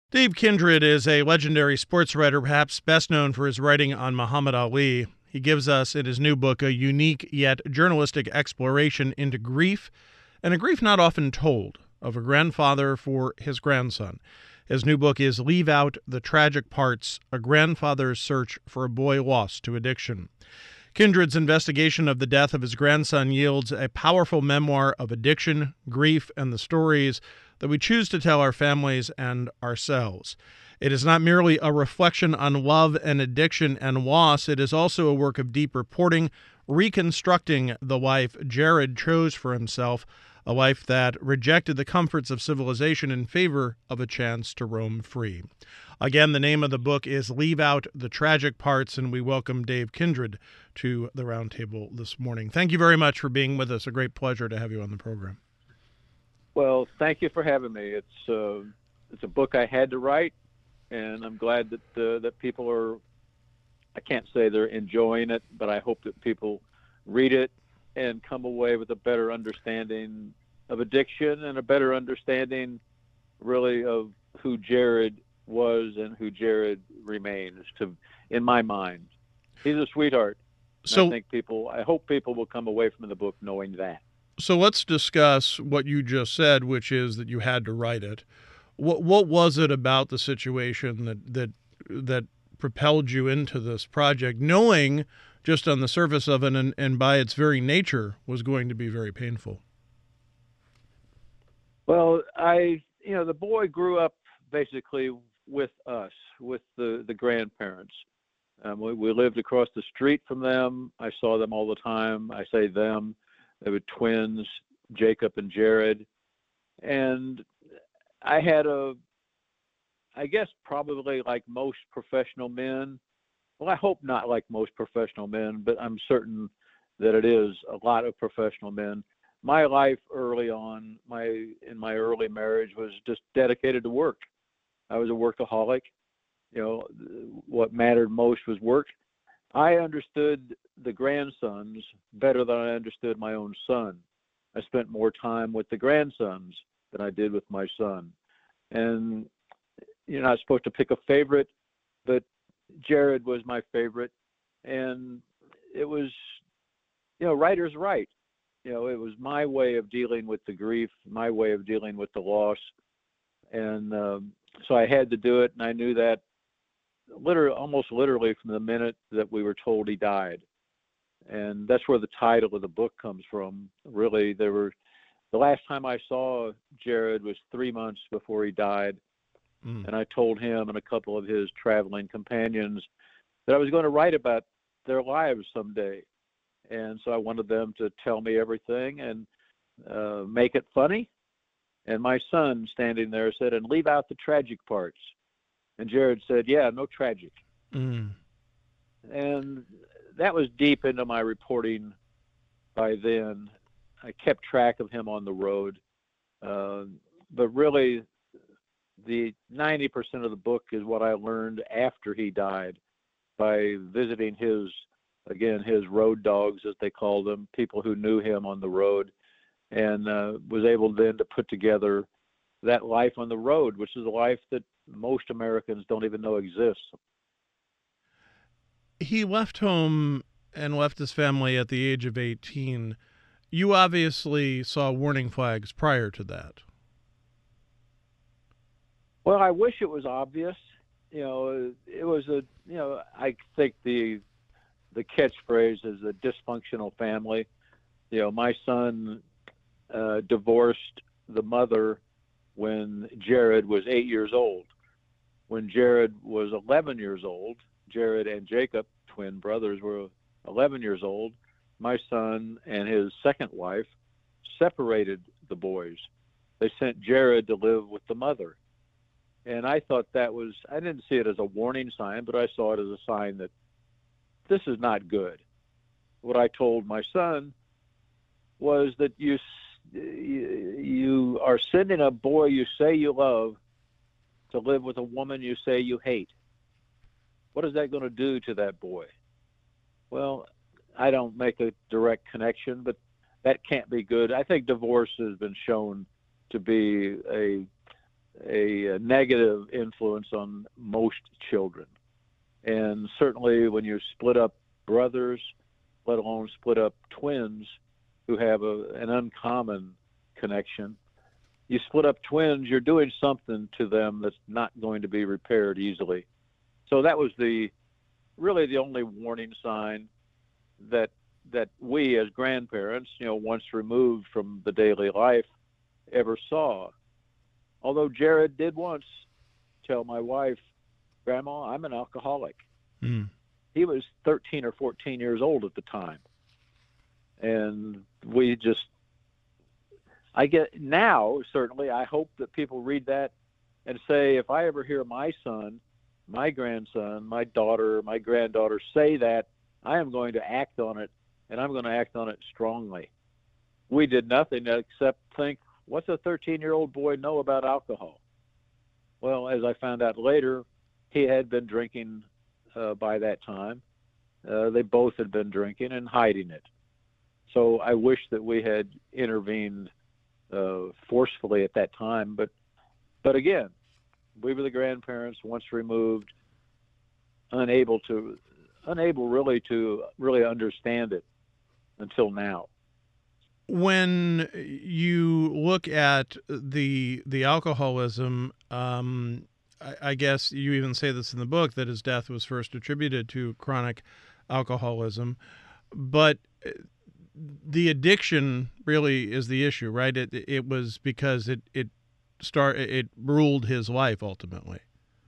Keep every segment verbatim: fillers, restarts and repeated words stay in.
Dave Kindred is a legendary sports writer, perhaps best known for his writing on Muhammad Ali. He gives us, in his new book, a unique yet journalistic exploration into grief, and a grief not often told, of a grandfather for his grandson. His new book is Leave Out the Tragic Parts, A Grandfather's Search for a Boy Lost to Addiction. Kindred's investigation of the death of his grandson yields a powerful memoir of addiction, grief, and the stories that we choose to tell our families and ourselves. It is not merely a reflection on love and addiction and loss. It is also a work of deep reporting, reconstructing the life Jared chose for himself, a life that rejected the comforts of civilization in favor of a chance to roam free. Again, the name of the book is Leave Out the Tragic Parts, and we welcome Dave Kindred to the roundtable this morning. Thank you very much for being with us. A great pleasure to have you on the program. Well, thank you for having me. It's uh, it's a book I had to write, and I'm glad that uh, that people are, I can't say they're enjoying it, but I hope that people read it and come away with a better understanding of addiction and a better understanding, really, of who Jared was and who Jared remains, to, in my mind. He's a sweetheart. And So, I think people, I hope people will come away from the book knowing that. so let's discuss what you just said, which is that you had to write it. What what was it about the situation that that that propelled you into this project, knowing just on the surface of it and, and by its very nature was going to be very painful? Well, I, you know, the boy grew up basically with us, with the, the grandparents. Um, we, we lived across the street from them. I saw them all the time. I say them. They were twins, Jacob and Jared. And I had a, I guess probably like most professional men, well, I hope not like most professional men, but I'm certain that it is a lot of professional men. My life early on, my in my early marriage, was just dedicated to work. I was a workaholic. You know, what mattered most was work. I understood the grandsons better than I understood my own son. I spent more time with the grandsons than I did with my son. And you're not supposed to pick a favorite, but Jared was my favorite. And it was, you know, writer's right. You know, it was my way of dealing with the grief, my way of dealing with the loss. And um, so I had to do it, and I knew that literally, almost literally from the minute that we were told he died. And that's where the title of the book comes from. Really, there were, the last time I saw Jared was three months before he died. Mm. And I told him and a couple of his traveling companions that I was going to write about their lives someday. And so I wanted them to tell me everything and uh, make it funny. And my son, standing there, said, and leave out the tragic parts. And Jared said, yeah, no tragic. Mm. And that was deep into my reporting by then. I kept track of him on the road. Uh, but really, the ninety percent of the book is what I learned after he died by visiting his, again, his road dogs, as they called them, people who knew him on the road, and uh, was able then to put together that life on the road, which is a life that most Americans don't even know exists. He left home and left his family at the age of eighteen. You obviously saw warning flags prior to that. Well, I wish it was obvious. You know, it was a, you know, I think the the catchphrase is a dysfunctional family. You know, my son uh, divorced the mother when Jared was eight years old. When Jared was eleven years old, Jared and Jacob, twin brothers, were eleven years old. My son and his second wife separated the boys. They sent Jared to live with the mother. And I thought that was, I didn't see it as a warning sign, but I saw it as a sign that this is not good. What I told my son was that you you are sending a boy you say you love to live with a woman you say you hate. What is that going to do to that boy? Well, I don't make a direct connection, but that can't be good. I think divorce has been shown to be a a, a negative influence on most children. And certainly when you split up brothers, let alone split up twins who have a, an uncommon connection, you split up twins, you're doing something to them that's not going to be repaired easily. So that was the really the only warning sign that that we as grandparents, you know, once removed from the daily life, ever saw. Although Jared did once tell my wife, "Grandma, I'm an alcoholic." Mm. He was thirteen or fourteen years old at the time. And we just, I get now, certainly, I hope that people read that and say, if I ever hear my son, my grandson, my daughter, my granddaughter say that, I am going to act on it, and I'm going to act on it strongly. We did nothing except think, what's a thirteen-year-old boy know about alcohol? Well, as I found out later, he had been drinking uh, by that time. Uh, they both had been drinking and hiding it. So I wish that we had intervened uh, forcefully at that time. But, but again, we were the grandparents, once removed, unable to, unable really to really understand it until now. When you look at the the alcoholism, um, I, I guess you even say this in the book, that his death was first attributed to chronic alcoholism, but the addiction really is the issue, right? It it was because it it start it ruled his life ultimately.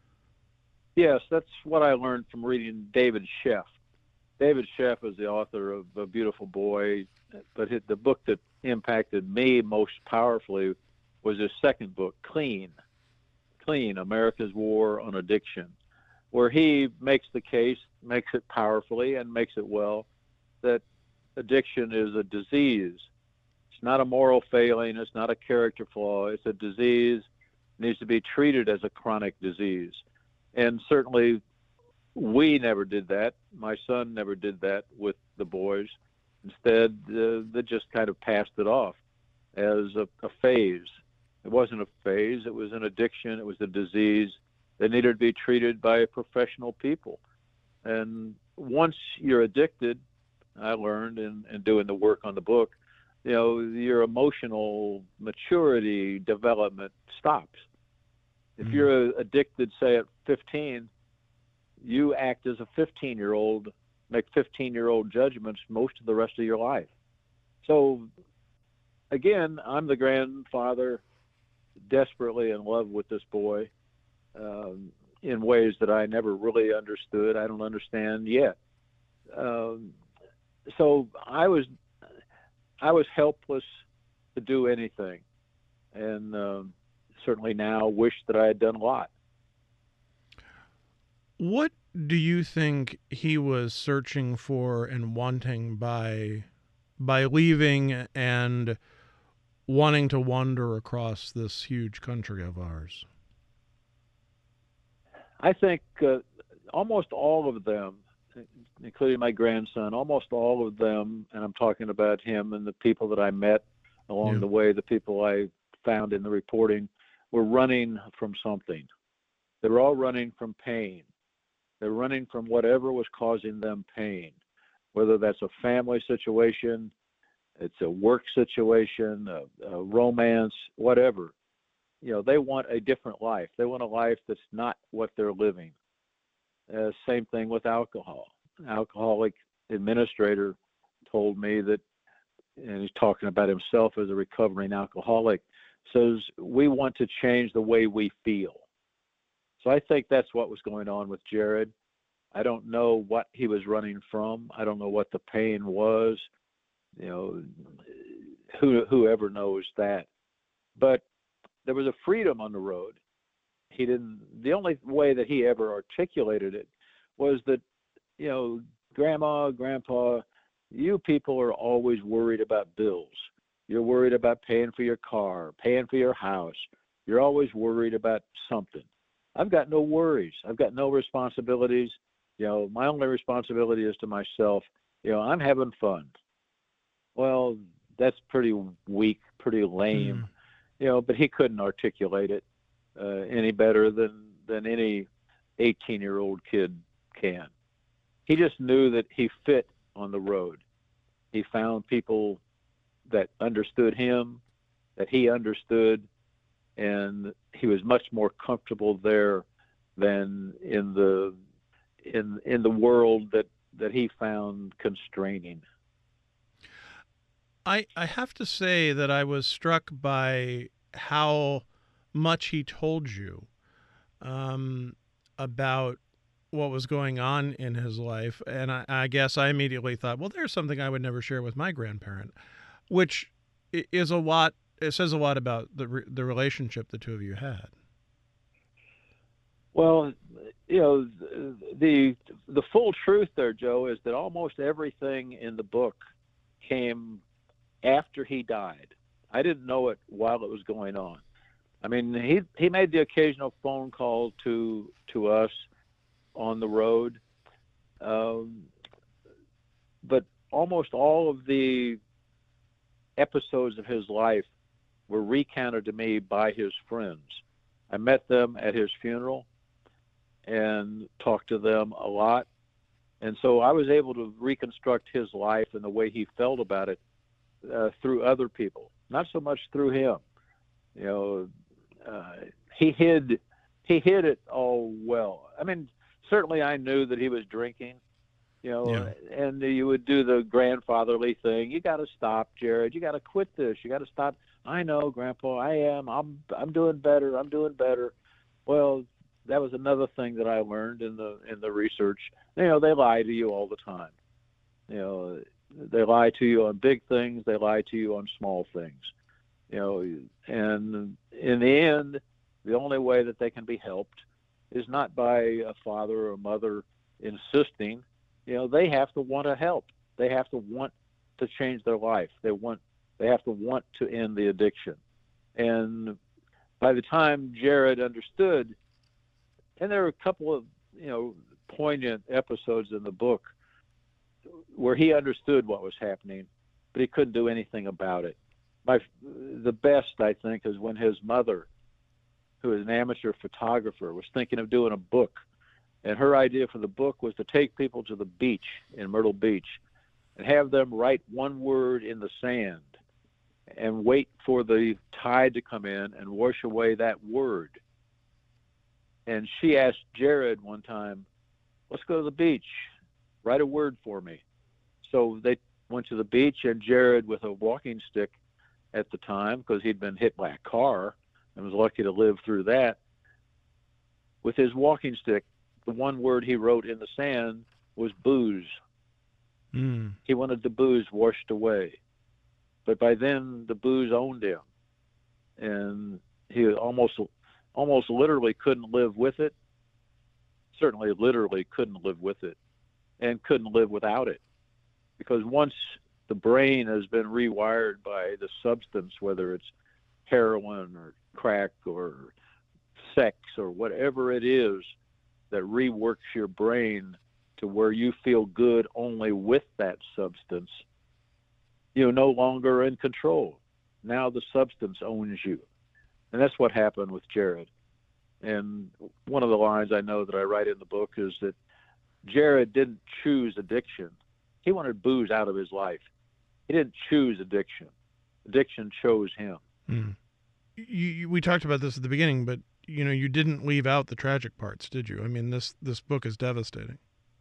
Yes, that's what I learned from reading David Sheff. David Sheff is the author of A Beautiful Boy, but the book that impacted me most powerfully was his second book, Clean, Clean, America's War on Addiction, where he makes the case, makes it powerfully and makes it well, that addiction is a disease. It's not a moral failing. It's not a character flaw. It's a disease. It needs to be treated as a chronic disease. And certainly we never did that. My son never did that with the boys. Instead, uh, they just kind of passed it off as a, a phase. It wasn't a phase. It was an addiction. It was a disease that needed to be treated by professional people. And once you're addicted, I learned in, in doing the work on the book, you know, your emotional maturity development stops. If Mm. you're addicted, say, at fifteen, you act as a fifteen-year-old, make fifteen-year-old judgments most of the rest of your life. So, again, I'm the grandfather, desperately in love with this boy um, in ways that I never really understood. I don't understand yet. Um, so I was, I was helpless to do anything, and um, certainly now wish that I had done a lot. What do you think he was searching for and wanting by by leaving and wanting to wander across this huge country of ours? I think uh, almost all of them, including my grandson, almost all of them, and I'm talking about him and the people that I met along Yeah. the way, the people I found in the reporting, were running from something. They were all running from pain. They're running from whatever was causing them pain, whether that's a family situation, it's a work situation, a, a romance, whatever. You know, they want a different life. They want a life that's not what they're living. Uh, same thing with alcohol. An alcoholic administrator told me that, and he's talking about himself as a recovering alcoholic, says, we want to change the way we feel. So I think that's what was going on with Jared. I don't know what he was running from. I don't know what the pain was. You know, who whoever knows that. But there was a freedom on the road. He didn't. The only way that he ever articulated it was that, you know, Grandma, Grandpa, you people are always worried about bills. You're worried about paying for your car, paying for your house. You're always worried about something. I've got no worries. I've got no responsibilities. You know, my only responsibility is to myself. You know, I'm having fun. Well, that's pretty weak, pretty lame. Mm. You know, but he couldn't articulate it. uh, any better than than any eighteen year old kid can. He just knew that he fit on the road. He found people that understood him, that he understood, and he was much more comfortable there than in the in in the world that that he found constraining. I, I have to say that I was struck by how much he told you um, about what was going on in his life. And I, I guess I immediately thought, well, there's something I would never share with my grandparent, which is a lot. It says a lot about the the relationship the two of you had. Well, you know, the the full truth there, Joe, is that almost everything in the book came after he died. I didn't know it while it was going on. I mean, he he made the occasional phone call to to us on the road, um, but almost all of the episodes of his life were recounted to me by his friends. I met them at his funeral and talked to them a lot, and so I was able to reconstruct his life and the way he felt about it uh, through other people, not so much through him. You know, uh, he hid he hid it all well. I mean, certainly I knew that he was drinking, you know, Yeah. and you would do the grandfatherly thing. You got to stop, Jared. You got to quit this. You got to stop. I know, Grandpa. I am. I'm. I'm doing better. I'm doing better. Well, that was another thing that I learned in the in the research. You know, they lie to you all the time. You know, they lie to you on big things. They lie to you on small things. You know, and in the end, the only way that they can be helped is not by a father or mother insisting. You know, they have to want to help. They have to want to change their life. They want. They have to want to end the addiction. And by the time Jared understood, and there are a couple of, you know, poignant episodes in the book where he understood what was happening, but he couldn't do anything about it. My, the best, I think, is when his mother, who is an amateur photographer, was thinking of doing a book. And her idea for the book was to take people to the beach in Myrtle Beach and have them write one word in the sand and wait for the tide to come in and wash away that word. And she asked Jared one time, let's go to the beach, write a word for me. So they went to the beach, and Jared, with a walking stick at the time, because he'd been hit by a car and was lucky to live through that, with his walking stick, the one word he wrote in the sand was booze. Mm. He wanted the booze washed away. But by then, the booze owned him. And he almost almost literally couldn't live with it. Certainly literally couldn't live with it, and couldn't live without it. Because once the brain has been rewired by the substance, whether it's heroin or crack or sex or whatever it is that reworks your brain to where you feel good only with that substance, you're no longer in control. Now the substance owns you. And that's what happened with Jared. And one of the lines I know that I write in the book is that Jared didn't choose addiction. He wanted booze out of his life. He didn't choose addiction. Addiction chose him. Mm. You, you, we talked about this at the beginning, but you know, you didn't leave out the tragic parts, did you? I mean, this this book is devastating.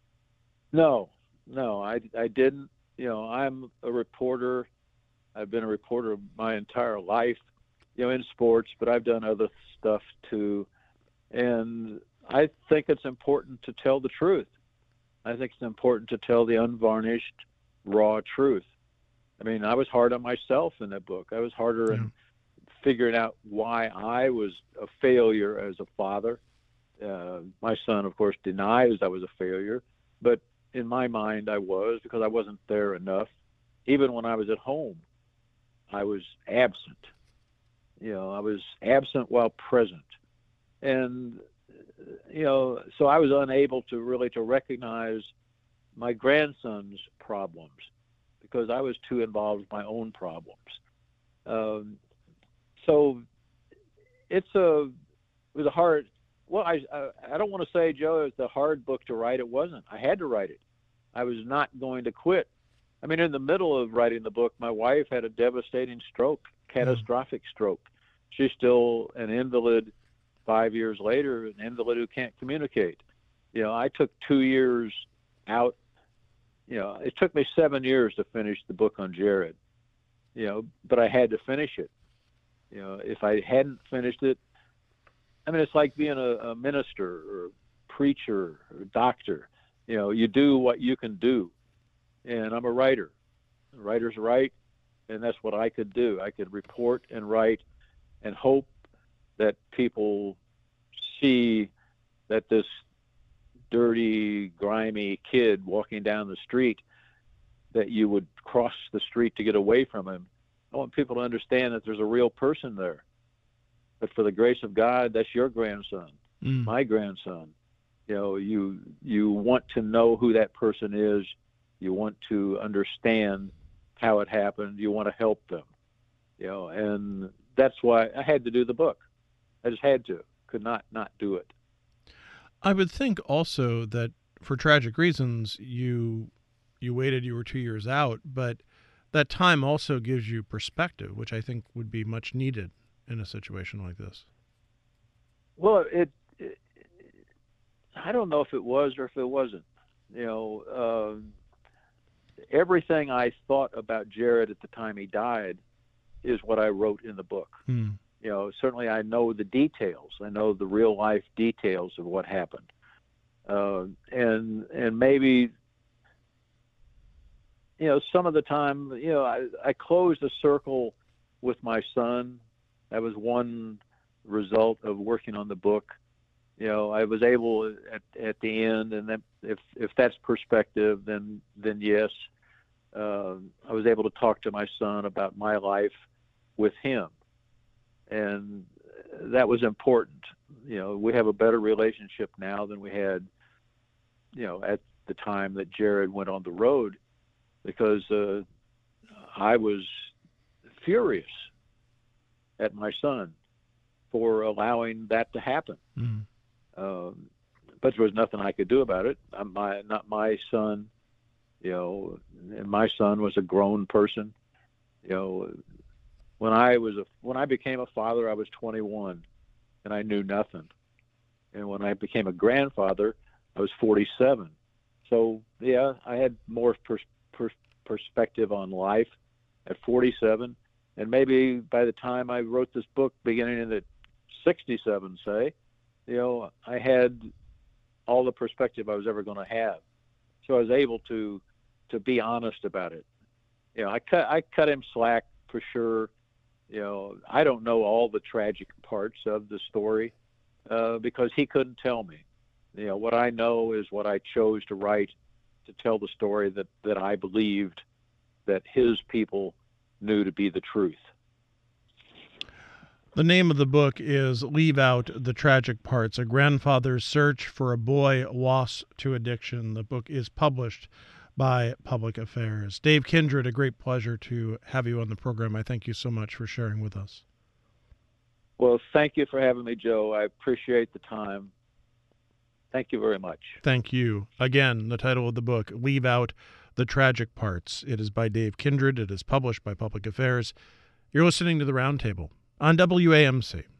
No, no, I, I didn't. You know, I'm a reporter. I've been a reporter my entire life, you know, in sports, but I've done other stuff too. And I think it's important to tell the truth. I think it's important to tell the unvarnished, raw truth. I mean, I was hard on myself in that book. I was harder Yeah. in figuring out why I was a failure as a father. Uh, my son, of course, denies I was a failure, but in my mind, I was, because I wasn't there enough. Even when I was at home, I was absent. You know, I was absent while present. And, you know, so I was unable to really to recognize my grandson's problems because I was too involved with my own problems. Um, so it's a was a hard. Well, I I, I don't want to say, Joe, it was a hard book to write. It wasn't. I had to write it. I was not going to quit. I mean, in the middle of writing the book, my wife had a devastating stroke, catastrophic mm. stroke. She's still an invalid five years later, an invalid who can't communicate. You know, I took two years out. You know, it took me seven years to finish the book on Jared, you know, but I had to finish it. You know, if I hadn't finished it, I mean, it's like being a, a minister or a preacher or a doctor. You know, you do what you can do. And I'm a writer. Writers write, and that's what I could do. I could report and write and hope that people see that this dirty, grimy kid walking down the street, that you would cross the street to get away from him. I want people to understand that there's a real person there. But for the grace of God, that's your grandson, mm. my grandson. You know, you you want to know who that person is. You want to understand how it happened. You want to help them. You know, and that's why I had to do the book. I just had to. Could not not do it. I would think also that for tragic reasons, you you waited, you were two years out, but that time also gives you perspective, which I think would be much needed in a situation like this. Well, it, it I don't know if it was or if it wasn't. You know, uh, everything I thought about Jared at the time he died is what I wrote in the book. Hmm. You know, certainly I know the details. I know the real life details of what happened. Uh, and and maybe, you know, some of the time, you know, I, I closed a circle with my son. That was one result of working on the book. You know, I was able at, at the end, and then if if that's perspective, then then yes, uh, I was able to talk to my son about my life with him. And that was important. You know, we have a better relationship now than we had, you know, at the time that Jared went on the road, because uh, I was furious at my son for allowing that to happen. Mm. Um, but there was nothing I could do about it. I'm my, not my son, you know, and my son was a grown person, you know. When I was a, when I became a father, I was twenty-one, and I knew nothing. And when I became a grandfather, I was forty-seven. So yeah, I had more pers- pers- perspective on life at forty-seven, and maybe by the time I wrote this book, beginning in at sixty-seven, say, you know, I had all the perspective I was ever going to have. So I was able to to be honest about it. You know, I cut I cut him slack for sure. You know, I don't know all the tragic parts of the story uh, because he couldn't tell me. You know, what I know is what I chose to write, to tell the story that, that I believed that his people knew to be the truth. The name of the book is Leave Out the Tragic Parts, A Grandfather's Search for a Boy Lost to Addiction. The book is published by Public Affairs. Dave Kindred, a great pleasure to have you on the program. I thank you so much for sharing with us. Well, thank you for having me, Joe. I appreciate the time. Thank you very much. Thank you. Again, the title of the book, Leave Out the Tragic Parts. It is by Dave Kindred. It is published by Public Affairs. You're listening to The Roundtable on W A M C.